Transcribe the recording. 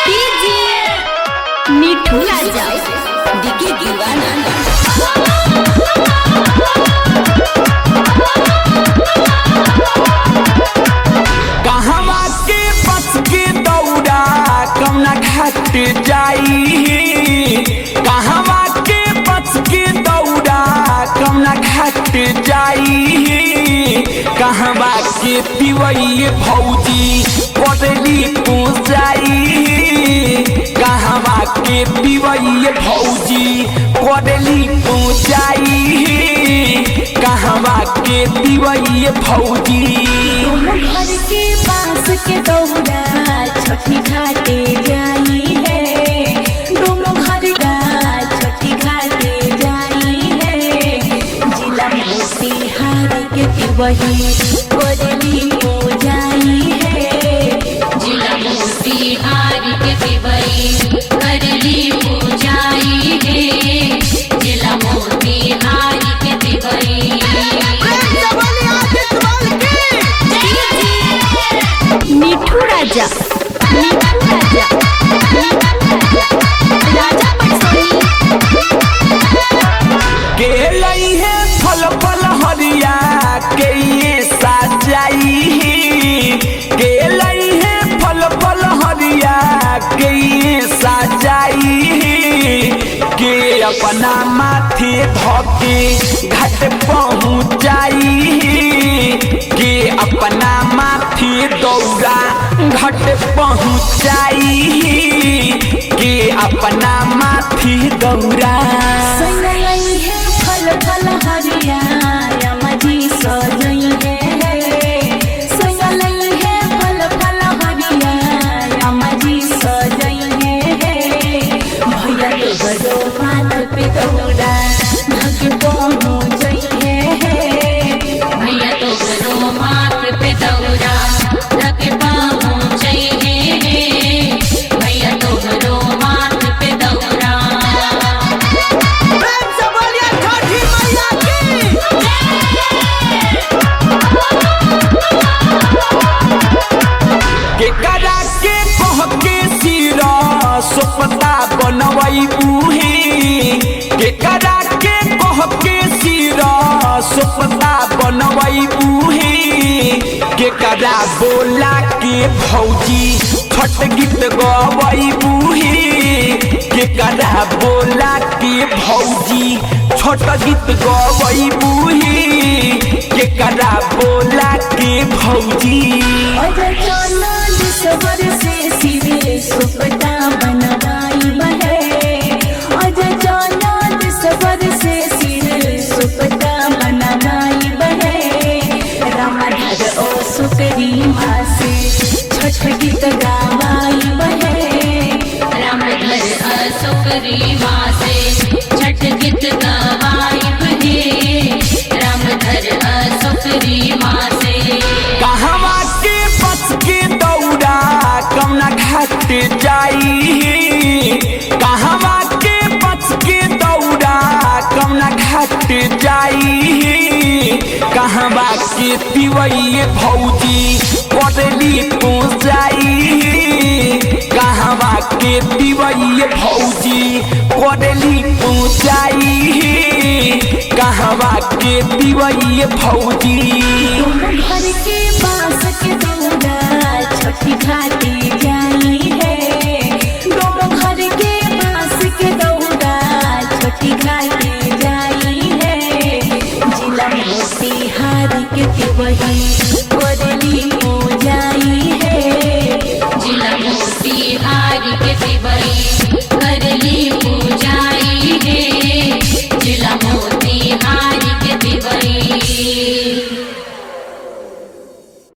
मिठू राजा दिखे दीवाना कहवा के बस के दौड़ा कौना घाट जाई कहवा के बस के दौड़ा कौना घाट जाई कहवा के पिवैये भौजी पड़ली पूजाई कहवा के पिवैये भौजी पड़ली पूजाई कहवा के पिवैये भौजी घर के पास के दौड़ा छठी घाटे जाई है दोनों घर का छठी घाटे जाई है जिला मोतिहार के वही कोरली हो जाई है जिला मोतिहार के वही करली हो जाई है जिला मोतिहार के वही मिठू राजा राजा पटसोनी के लई है फल फल हरिया के ये साजाई के लई है फल फल हरिया के ये साजाई के अपना माथे धोके घाट पहुँचाई के अपना माथे दौड़ा घाट पहुँचाई के अपना माथे दौड़ा सजई है फल फल हरिया रामजी सजई है सजई है फल फल हरिया रामजी सजई है भैया तो बड़ो हाथ पे दौड़ा भग पहुँचई है भैया तो बड़ो हाथ पे दौड़ा भग पहुँचई है भैया तो बड़ो हाथ पे दौड़ा के करा के कह के सिरा सोपता बनवई बूही के करा के कह के सिरा सोपता बनवई बूही के करा बोला के भौजी छठ गीत गवई बूही के करा बोला के भौजी छठ गीत गवई बूही के करा बोला के भौजी अजय चलो दिसवर से सिरे सुपटा बनवाई बहे अजय चलो दिसवर से सिरे सुपटा बनवाई बहे रामधर ओ सुकरी माँ से छठ गीत गावाई बहे रामधर सुकरी माँ से छठ गीत गावाई बहे रामधर सुकरी माँ से कहवा के बस के दौड़ा कौना घाट जाई कहवा के बस के दौड़ा कौना घाट जाई कहवा के पिवैये भौजी पड़ली पूजाई कहवा के पिवैये भौजी पड़ली पूजाई कहवा के पिवैये भौजी घर के पास के दौड़ा छठी घाटे जाई है दोनों घर के पास के दौड़ा छठी घाटे जाई है जिला मोतिहार के वही